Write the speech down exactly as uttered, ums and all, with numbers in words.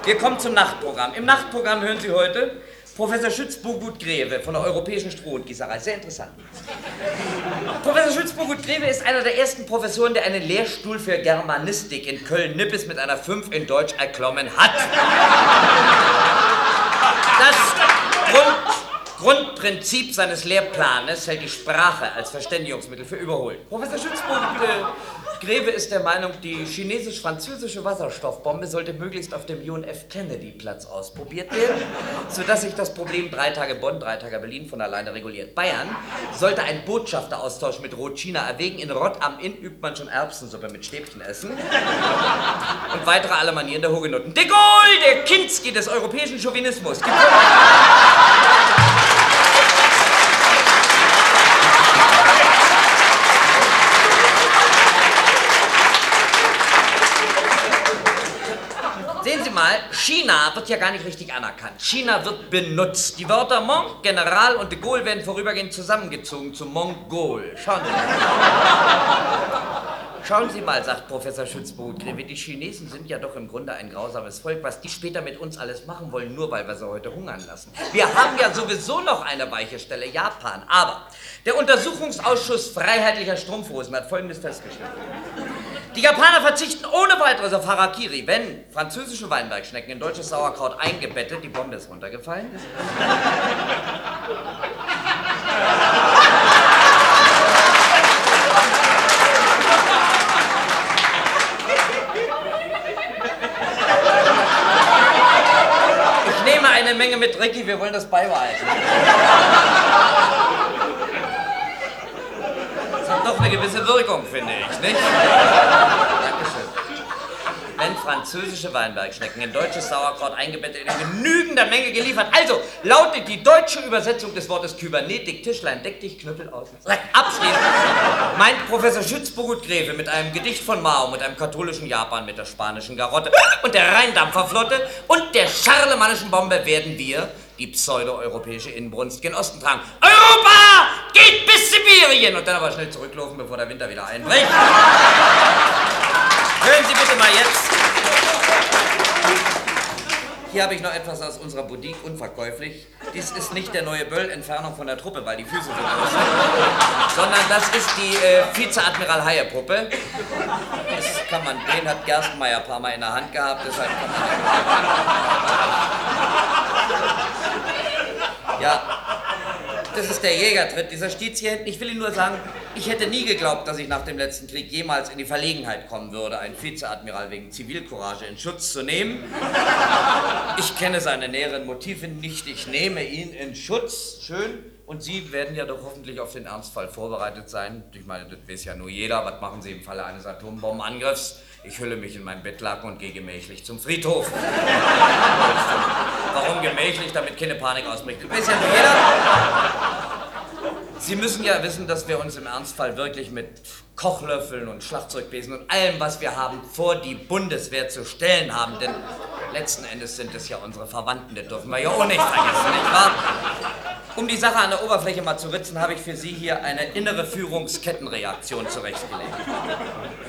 Wir kommen zum Nachtprogramm. Im Nachtprogramm hören Sie heute Professor Schütz-Bogut-Greve von der Europäischen Stroh- und Gießerei. Sehr interessant. Professor Schütz-Bogut-Greve ist einer der ersten Professoren, der einen Lehrstuhl für Germanistik in Köln-Nippes mit einer fünf in Deutsch erklommen hat. Das Grund, Grundprinzip seines Lehrplanes hält die Sprache als Verständigungsmittel für überholt. Professor Schütz-Bogut-Greve ist der Meinung, die chinesisch-französische Wasserstoffbombe sollte möglichst auf dem John F. Kennedy-Platz ausprobiert werden, sodass sich das Problem drei Tage Bonn, drei Tage Berlin von alleine reguliert. Bayern sollte einen Botschafteraustausch mit Rot-China erwägen. In Rott am Inn übt man schon Erbsensuppe mit Stäbchen essen. Und weitere alle Manieren der Hugenotten. De Gaulle, der Kinski des europäischen Chauvinismus. Gibt Sehen Sie mal, China wird ja gar nicht richtig anerkannt. China wird benutzt. Die Wörter Monk, General und de Gaulle werden vorübergehend zusammengezogen zu Mongol. Schauen Sie mal. Schauen Sie mal, sagt Professor Schütz-Bogut-Greve, die Chinesen sind ja doch im Grunde ein grausames Volk, was die später mit uns alles machen wollen, nur weil wir sie heute hungern lassen. Wir haben ja sowieso noch eine weiche Stelle, Japan. Aber der Untersuchungsausschuss freiheitlicher Strumpfhosen hat Folgendes festgestellt. Die Japaner verzichten ohne weiteres auf Harakiri, wenn französische Weinbergschnecken in deutsches Sauerkraut eingebettet, die Bombe ist runtergefallen. Ich nehme eine Menge mit, Ricky, wir wollen das beibehalten. Das hat doch eine gewisse Wirkung, finde ich, nicht? Dankeschön. Wenn französische Weinbergschnecken in deutsches Sauerkraut eingebettet in genügender Menge geliefert. Also lautet die deutsche Übersetzung des Wortes Kybernetik, Tischlein, deck dich, Knüppel aus. Abschließend meint Professor Schütz-Bogut-Greve mit einem Gedicht von Mao, mit einem katholischen Japan, mit der spanischen Garotte und der Rheindampferflotte und der charlemannischen Bombe werden wir die pseudo-europäische Inbrunst gen Osten tragen. Europa geht bis Sibirien! Und dann aber schnell zurücklaufen, bevor der Winter wieder einbricht. Hören Sie bitte mal jetzt. Hier habe ich noch etwas aus unserer Boutique, unverkäuflich. Dies ist nicht der neue Böll, Entfernung von der Truppe, weil die Füße sind aus, sondern das ist die äh, Vizeadmiral Haie-Puppe. Das kann man, den hat Gerstenmaier ein paar Mal in der Hand gehabt, deshalb kann man... Ja, das ist der Jägertritt, dieser Stiez hier hinten. Ich will Ihnen nur sagen, ich hätte nie geglaubt, dass ich nach dem letzten Krieg jemals in die Verlegenheit kommen würde, einen Vizeadmiral wegen Zivilcourage in Schutz zu nehmen. Ich kenne seine näheren Motive nicht. Ich nehme ihn in Schutz. Schön. Und Sie werden ja doch hoffentlich auf den Ernstfall vorbereitet sein. Ich meine, das weiß ja nur jeder. Was machen Sie im Falle eines Atombombenangriffs? Ich hülle mich in mein Bettlaken und gehe gemächlich zum Friedhof. Warum gemächlich? Damit keine Panik ausbricht. Das weiß ja nur jeder. Sie müssen ja wissen, dass wir uns im Ernstfall wirklich mit Kochlöffeln und Schlagzeugbesen und allem, was wir haben, vor die Bundeswehr zu stellen haben. Denn letzten Endes sind es ja unsere Verwandten, das dürfen wir ja auch nicht vergessen, nicht wahr? Um die Sache an der Oberfläche mal zu ritzen, habe ich für Sie hier eine innere Führungskettenreaktion zurechtgelegt.